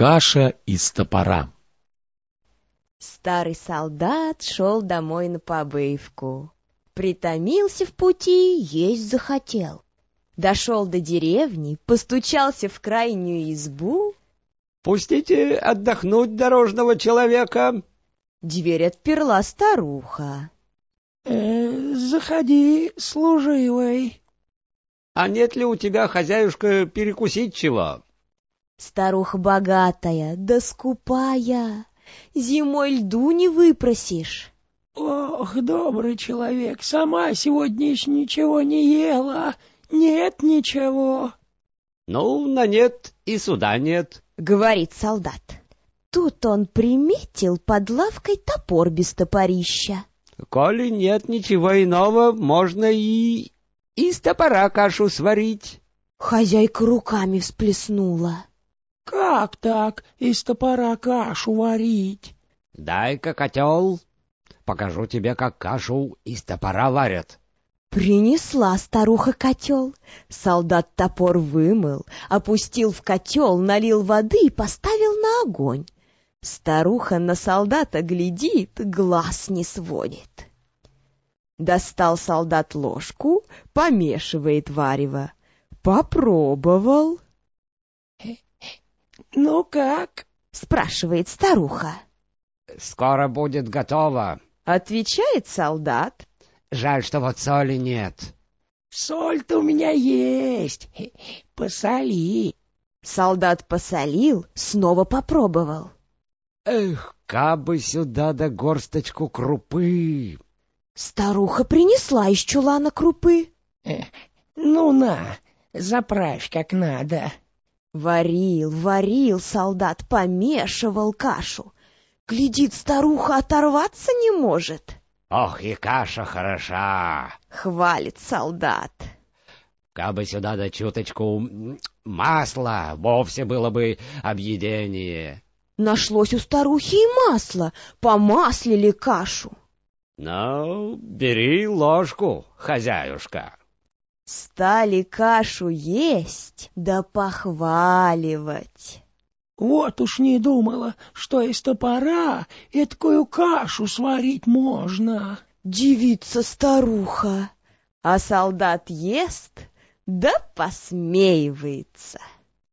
Каша из топора. Старый солдат шел домой на побывку. Притомился в пути, есть захотел. Дошел до деревни, постучался в крайнюю избу. «Пустите отдохнуть дорожного человека!» Дверь отперла старуха. Заходи, служивый. «А нет ли у тебя, хозяюшка, перекусить чего?» Старуха богатая, да скупая, зимой льду не выпросишь. Ох, добрый человек, сама сегодня еще ничего не ела. Нет ничего. «Ну, на нет и суда нет», — говорит солдат. Тут он приметил под лавкой топор без топорища. «Коли нет ничего иного, можно и из топора кашу сварить». Хозяйка руками всплеснула. Как так из топора кашу варить? «Дай-ка котел, покажу тебе, как кашу из топора варят». Принесла старуха котел. Солдат топор вымыл, опустил в котел, налил воды и поставил на огонь. Старуха на солдата глядит, глаз не сводит. Достал солдат ложку, помешивает варево. Попробовал. Ну как? Спрашивает старуха. «Скоро будет готово», — отвечает солдат. «Жаль, что вот соли нет». Соль-то у меня есть. Посоли. Солдат посолил, снова попробовал. «Эх, кабы сюда да горсточку крупы!» Старуха принесла из чулана крупы. Ну на, заправь как надо. Варил солдат, помешивал кашу. Глядит, старуха оторваться не может. «Ох, и каша хороша!» — хвалит солдат. «Кабы сюда да чуточку масла, вовсе было бы объедение». Нашлось у старухи и масло, помаслили кашу. «Ну, бери ложку, хозяюшка». Стали кашу есть да похваливать. Вот уж не думала, что из топора эткую кашу сварить можно. Дивится старуха, а солдат ест да посмеивается.